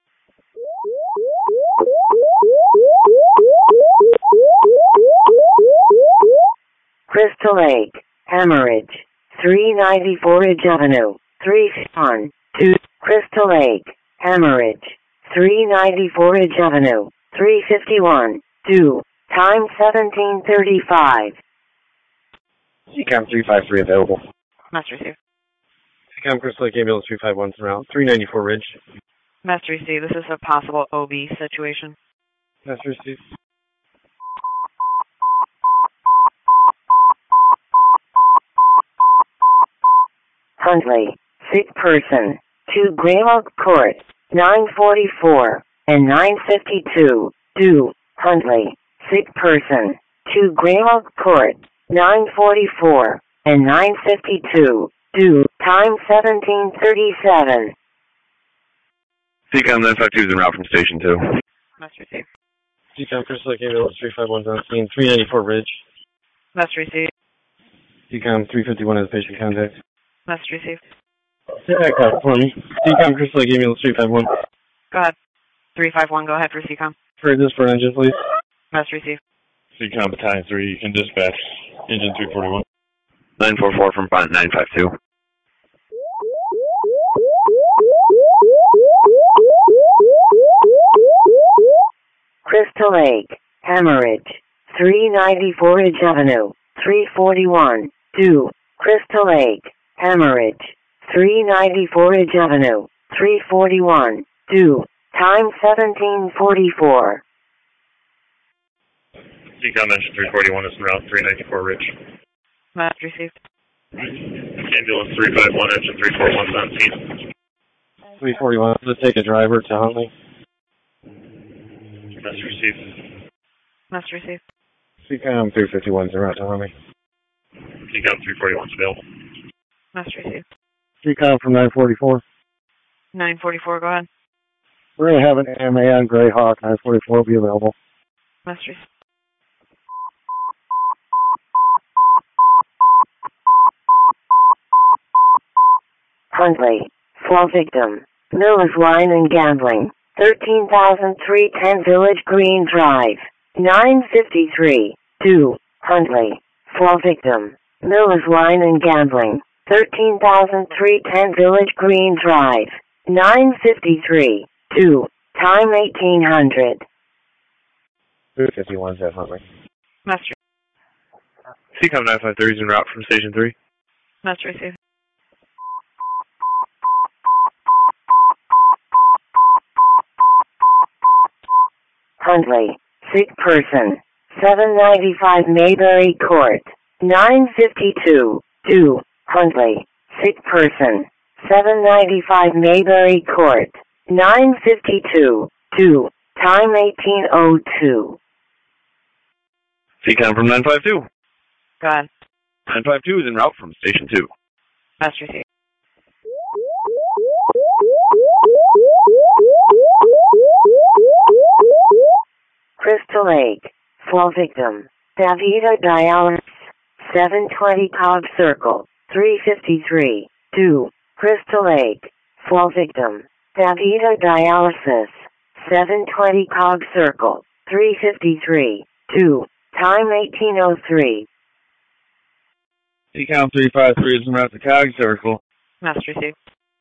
Crystal Lake, hemorrhage, 394 Ridge Avenue, 351, 2, Crystal Lake, hemorrhage, 394 Ridge Avenue, 351, 2, time 17:35. Seacom 353 available. Must receive. Seacom Crystal Lake Ambulance 351 is en route. 394 Ridge. Must receive. This is a possible OB situation. Best received. Huntley. Sick person. 2 Greylock Court. 944 and 952. Due. Huntley. Sick person. 2 Greylock Court. 944 and 952. Due. Time 1737. CCOM 952 is en route from Station 2. Must receive. CCOM Crystal Lake Ambulance 351 is on scene. 394 Ridge. Must receive. CCOM 351 has patient contact. Must receive. For me. CCOM Crystal Lake Ambulance 351. Go ahead. 351, go ahead for CCOM. For this for engine, please. Must receive. CCOM Battalion 3, you can dispatch engine 341. 944 from front 952. Crystal Lake. Hemorrhage. 394 Ridge Avenue. 341. Due. Crystal Lake. Hemorrhage. 394 Ridge Avenue. 341. Due. Time 1744. CCOM engine 341 is en route 394 Ridge. Must receive. Ambulance 351, engine 341 is on scene. 341, let's take a driver to Huntley. Must receive. Must receive. CCOM 351 is en route to Huntley. CCOM 341 is available. Must receive. CCOM from 944. 944, go ahead. We're going to have an AMA on Greyhawk. 944 will be available. Must receive. Huntley. Fall victim. Miller's Wine and Gambling. 13,310 Village Green Drive. 953. Due. Huntley. Fall victim. Miller's Wine and Gambling. 13,310 Village Green Drive. 953. Due. Time 1800. 351 is at Huntley. Must receive. CCOM 953 is en route from Station 3. Must receive. Huntley. Sick person. 795 Mayberry Court. 952. Due. Huntley. Sick person. 795 Mayberry Court. 952. Due. Time 1802. CCOM from 952. Go ahead. 952 is en route from Station 2. Must receive. Crystal Lake. Fall victim. Davida Dialysis. 720 Cobb Circle. 353. Due. Crystal Lake. Fall victim. Davida Dialysis. 720 Cog Circle. 353. Due. Time 1803. CCOM 353 is en route to Cog Circle. Must receive.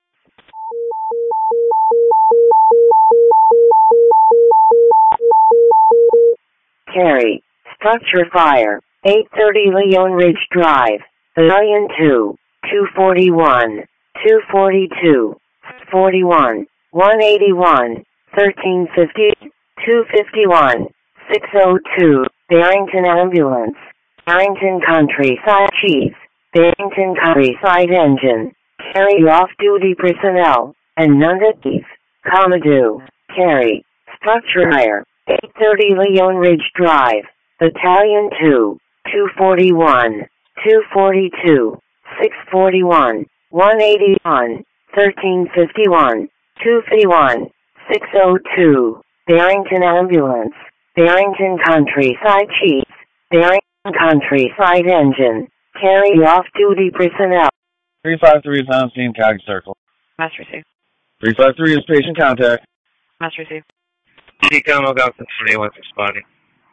Carry. Structure fire. 830 Leon Ridge Drive. Battalion 2. 241. 242. 41. 181. 1350. 251. 602. Barrington Ambulance. Barrington Countryside Chief. Barrington Countryside Engine. Carry off-duty personnel. And Nunda Chief. Commodore. Carry. Structure fire. 830 Leon Ridge Drive. Battalion 2. 241. 242. 641. 181. 1351. 251. 602. Barrington Ambulance. Barrington Countryside Chief. Barrington Countryside Engine. Carry off-duty personnel. 353 is on scene, Cog Circle. Must receive. 353 is patient contact. Must receive. CCOM Algonquin 21 responding.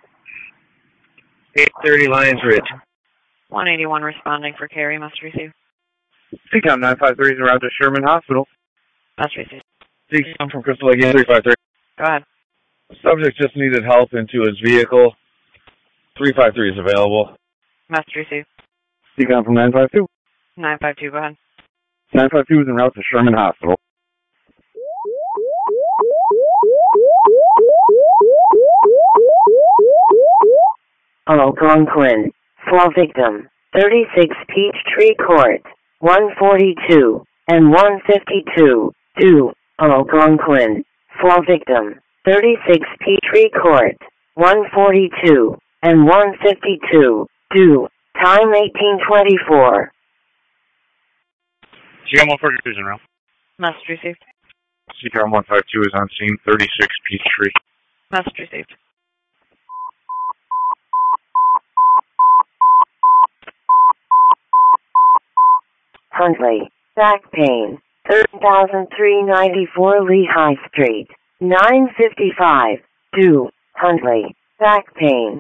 830 Lions Ridge. 181 responding for carry. Must receive. CCOM 953 is en route to Sherman Hospital. Must receive. CCOM from Crystal Lake 353. Go ahead. Subject just needed help into his vehicle. 353 is available. Must receive. CCOM from 952. 952, go ahead. 952 is en route to Sherman Hospital. Algonquin. Fall victim. 36 Peachtree Court. 142, and 152, due, Algonquin. For victim, 36 Petrie Court, 142, and 152, due, time 1824. CCAM 142 is en route. Message received. CCAM 152 is on scene, 36 Peachtree. Message received. Huntley, back pain, 13,394 Lehigh Street, 955, due, Huntley, back pain,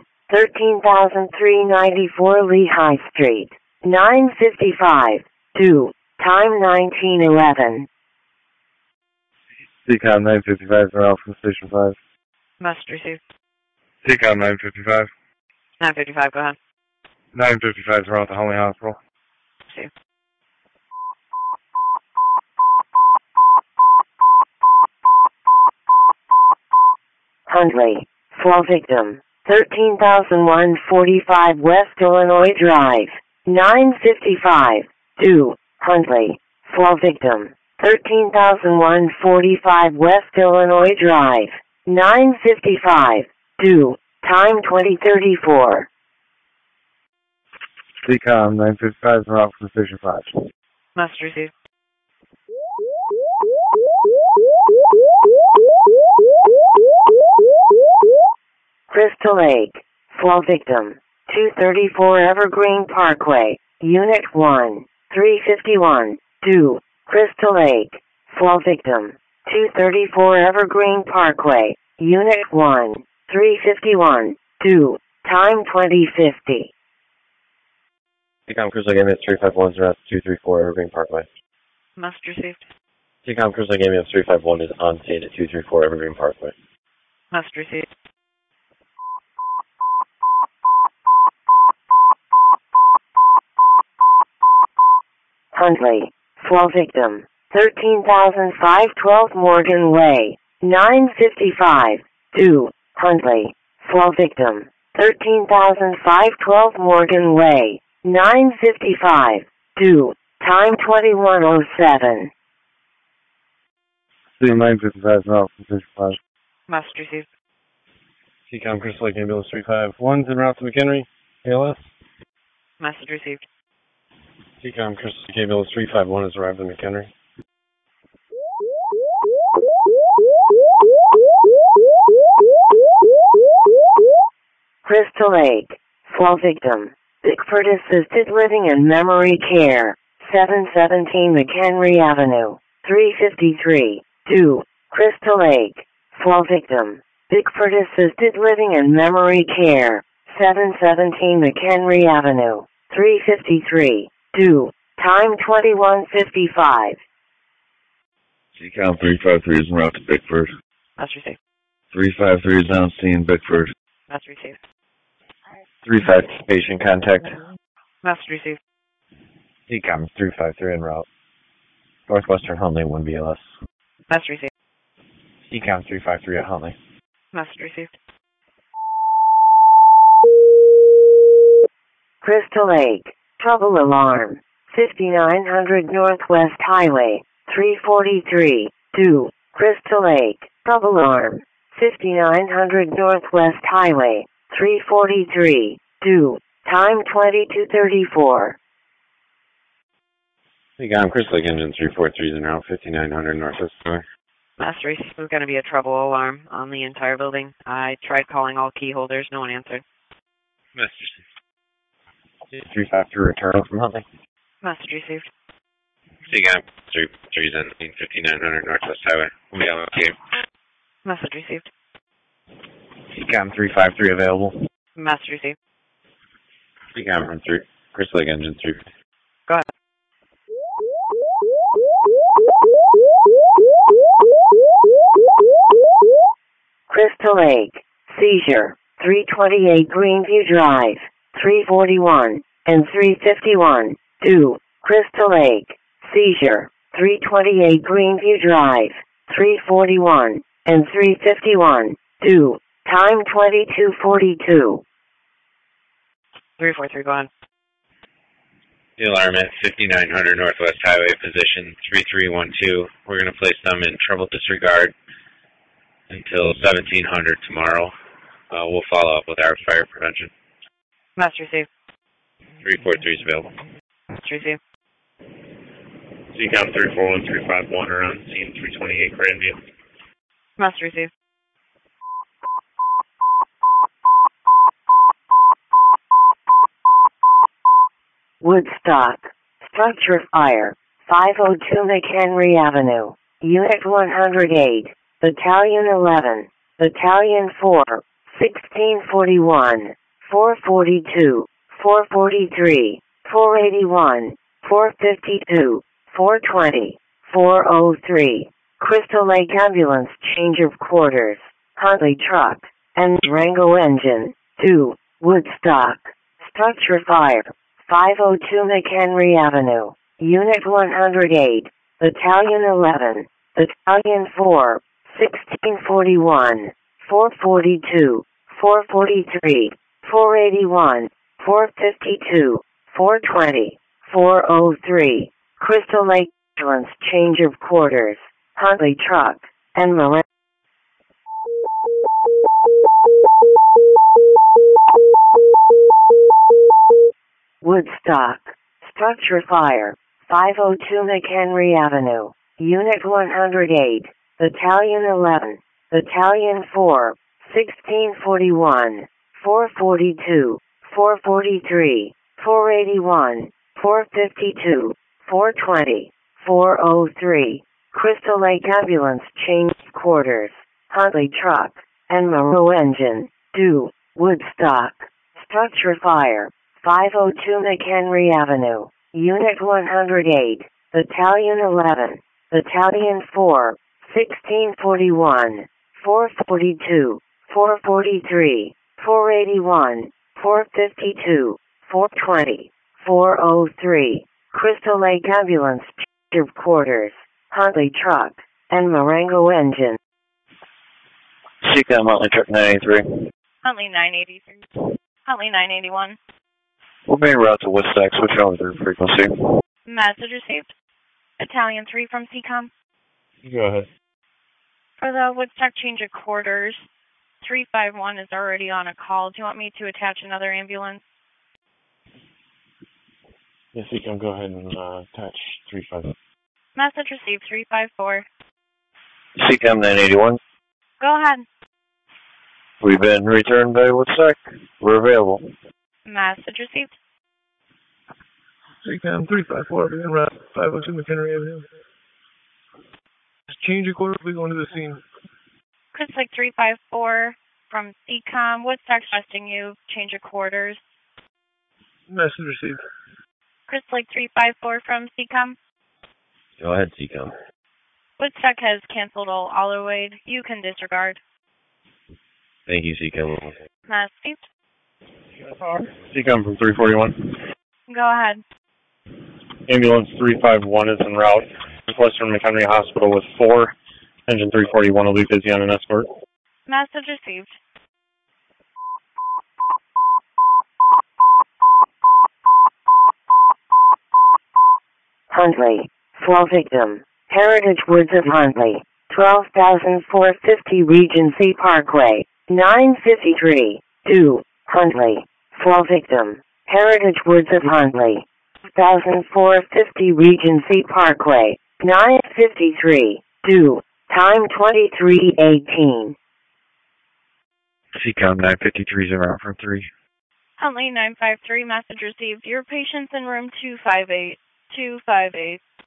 13,394 Lehigh Street, 955, due, time 1911. CCOM 955 around from Station 5. Message received. CCOM 955. 955, go ahead. 955 is around the Huntley Hospital. See. Huntley, for victim, 13,145 West Illinois Drive, 955, due, Huntley, for victim, 13,145 West Illinois Drive, 955, due, time 2034. CCOM 955 is around from Station 5. Message received. Crystal Lake, for victim, 234 Evergreen Parkway, Unit 1, 351, due, Crystal Lake, for victim, 234 Evergreen Parkway, Unit 1, 351, due, time 2050. CCOM Crystal Lake Ambulance 351 is around 234 Evergreen Parkway. Message received. CCOM Crystal Lake Ambulance 351 is on scene at 234 Evergreen Parkway. Message received. Huntley, for victim, 13,512 Morgan Way, 955, due, Huntley, for victim, 13,512 Morgan Way, 955, due, time 2107. CCOM 955 is around from Station 5. Message received. CCOM Crystal Lake Ambulance 351 is en route to McHenry, ALS. Message received. CCOM Crystal Lake Ambulance 351 has arrived in McHenry. Crystal Lake, for victim, Bickford Assisted Living and Memory Care, 717 McHenry Avenue, 353, due, Crystal Lake, for victim, Bickford Assisted Living and Memory Care, 717 McHenry Avenue, 353, due, time 2155. CCOM 353 is en route to Bickford. Message received. 353 is on scene, Bickford. Message received. 35 patient contact. Message received. CCOM 353 en route. Northwestern Huntley 1 BLS. Message received. CCOM 353 at Huntley. Message received. Crystal Lake, trouble alarm, 5900 Northwest Highway, 343, due, Crystal Lake, trouble alarm, 5900 Northwest Highway, 343, due, time 2234. CCOM Crystal Lake Engine 343 is en route, 5900 Northwest Highway. Message received. There's going to be a trouble alarm on the entire building. I tried calling all key holders. No one answered. Message received. 353 return from Huntley. Message received. CCOM 343 is on scene, 5900 Northwest Highway. We'll be on the Message received. CCOM 353 available. Message received. CCOM from Crystal Lake Engine 3. Go ahead. Crystal Lake, seizure, 328 Greenview Drive, 341, and 351, due, Crystal Lake, seizure, 328 Greenview Drive, 341, and 351, due, time 2242. 343, go on. The alarm at 5900 Northwest Highway, position 3312. We're going to place them in trouble disregard until 1700 tomorrow. We'll follow up with our fire prevention. Must receive. 343 is available. Must receive. CCOM 341351 are on scene 328 Grandview. Must receive. Woodstock. Structure fire. 502 McHenry Avenue. Unit 108. Battalion 11. Battalion 4. 1641. 442. 443. 481. 452. 420. 403. Crystal Lake Ambulance change of quarters. Huntley truck. And Durango engine. 2. Woodstock. Structure fire. 502 McHenry Avenue. Unit 108. Battalion 11. Battalion 4. 1641. 442. 443. 481. 452. 420. 403. Crystal Lake Ambulance change of quarters. Huntley truck. And Miranda. Woodstock. Structure fire. 502 McHenry Avenue. Unit 108. Battalion 11. Battalion 4. 1641. 442. 443. 481. 452. 420. 403. Crystal Lake Ambulance change quarters. Huntley truck. And Monroe engine. 2. Woodstock. Structure fire. 502 McHenry Avenue. Unit 108. Battalion 11. Battalion 4. 1641. 442. 443. 481. 452. 420. 403. Crystal Lake Ambulance change of quarters. Huntley truck. And Marengo engine. CCOM Huntley truck 983. Huntley 983. Huntley 981. We're being routed to Woodstock. Switch over to frequency. Message received. Battalion 3 from CCOM. Go ahead. For the Woodstock change of quarters, 351 is already on a call. Do you want me to attach another ambulance? Yes, CCOM, go ahead and attach 35. Message received 354. CCOM 981. Go ahead. We've been returned by Woodstock. We're available. Message received. CCOM 354, begin route 502 McHenry Avenue. Change your quarter, please go into the scene. Chris Lake 354 from CCOM. Woodstock requesting you change your quarters. Message received. Chris Lake 354 from CCOM. Go ahead, CCOM. Woodstock has canceled all auto aid. You can disregard. Thank you, CCOM. Received. CCOM from 341. Go ahead. Ambulance 351 is en route. Western McHenry Hospital with 4. Engine 341 will be busy on an escort. Message received. Huntley. Fall victim. Heritage Woods of Huntley. 12,450 Regency Parkway. 953. 2. Huntley. Fall victim. Heritage Woods of Huntley. 12,450 Regency Parkway. 953. 2. Time 23:18. CCOM 953 is en route from 3. Huntley 953, message received. Your patient's in room 258. 258.